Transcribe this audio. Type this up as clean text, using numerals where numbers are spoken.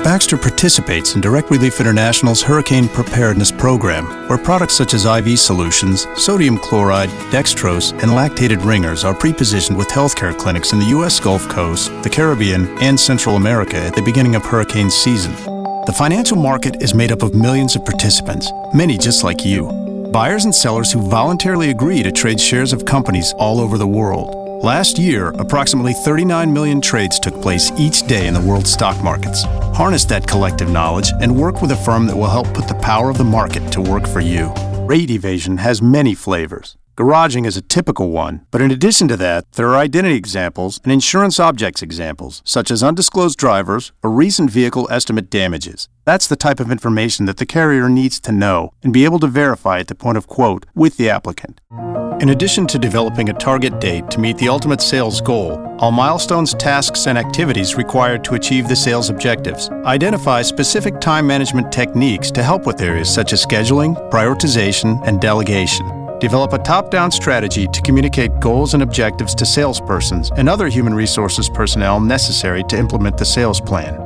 Baxter participates in Direct Relief International's Hurricane Preparedness Program, where products such as IV solutions, sodium chloride, dextrose, and lactated ringers are pre-positioned with healthcare clinics in the U.S. Gulf Coast, the Caribbean, and Central America at the beginning of hurricane season. The financial market is made up of millions of participants, many just like you. Buyers and sellers who voluntarily agree to trade shares of companies all over the world. Last year, approximately 39 million trades took place each day in the world's stock markets. Harness that collective knowledge and work with a firm that will help put the power of the market to work for you. Rate evasion has many flavors. Garaging is a typical one, but in addition to that, there are identity examples and insurance objects examples, such as undisclosed drivers or recent vehicle estimate damages. That's the type of information that the carrier needs to know and be able to verify at the point of quote with the applicant. In addition to developing a target date to meet the ultimate sales goal, all milestones, tasks, and activities required to achieve the sales objectives. Identify specific time management techniques to help with areas such as scheduling, prioritization, and delegation. Develop a top-down strategy to communicate goals and objectives to salespersons and other human resources personnel necessary to implement the sales plan.